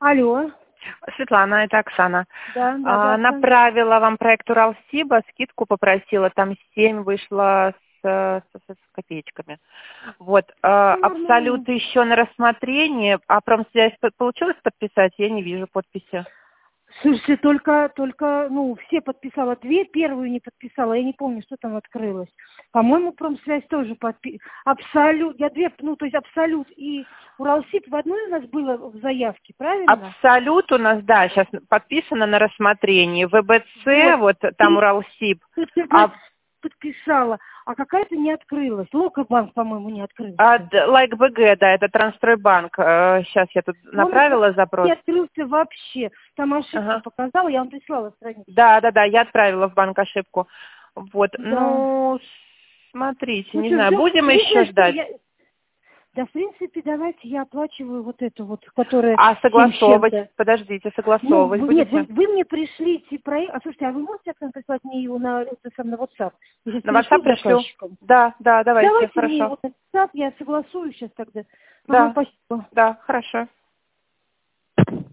Алло. Светлана, это Оксана. Да, да. Направила вам проект Уралсиба, скидку попросила, там 7 вышло с копеечками. Вот, Абсолют еще на рассмотрении, а промсвязь получилось подписать? Я не вижу подписи. Слушайте, только, все подписала. Первую не подписала, я не помню, что там открылось. По-моему, промсвязь тоже Абсолют, Абсолют и Уралсиб в одной у нас было в заявке, правильно? Абсолют у нас, да, сейчас подписано на рассмотрении. ВБЦ, вот там Уралсиб. Подписала, а какая-то не открылась. Локобанк, по-моему, не открылся. Лайк БГ, да, это Трансстройбанк. Сейчас я тут направила запрос. Не открылся вообще. Там ошибку показала, я вам прислала страницу. Да, я отправила в банк ошибку. Вот, да. Смотрите, не знаю, будем еще ждать. Да, в принципе, давайте я оплачиваю вот эту вот, которая... согласовывать? Подождите, согласовывать будете? Нет, вы мне пришлите проект... Слушайте, а вы можете, Оксана, прислать мне его на WhatsApp? На WhatsApp пришлю? Да, давайте, хорошо. Мне его на WhatsApp, я согласую сейчас тогда. Да, спасибо. Да, хорошо.